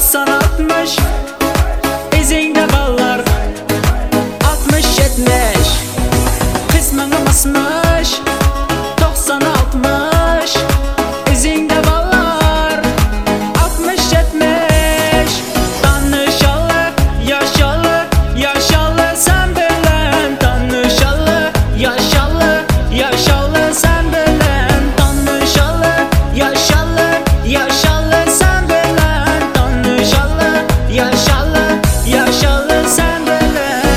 60 izingde ballar 60-70 kısmını basmış 90-60 izingde ballar 60-70 tanışalı yaşalı yaşalı sen bilen tanışalı yaşalı yaşalı sen bilen tanışalı yaşalı yaşalı sen bilen tanışalı yaşalı yaşalı sen bilen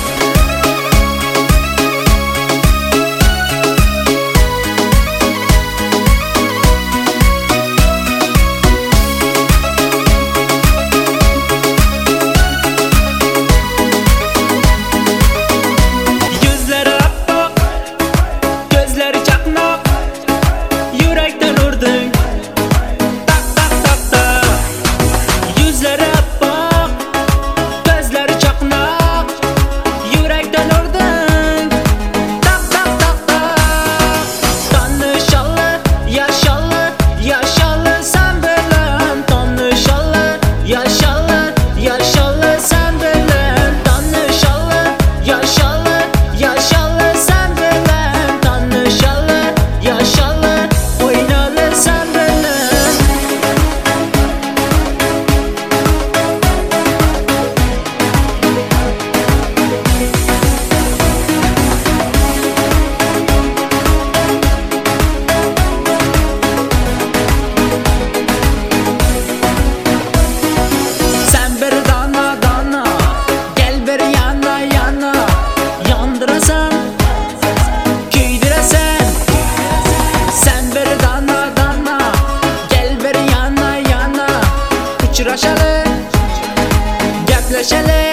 gözleri appak gözleri çakmak yürekten vurdun tak tak tak tak yüzleri appak gözleri çakmak yürekten vurdun tak tak tak tak tanışalı yaşalı yaşalı sen bilen tanışalı yaşalı yaşalı sen bilen tanışalı yaşalı yaşalı sen bilen tanışalı yaşalı oynalı sen bilen sen bir dana dana gel bir yana yana yandırasan küydüresen sen bir dana dana gel bir yana yana uçraşalı gepleşelim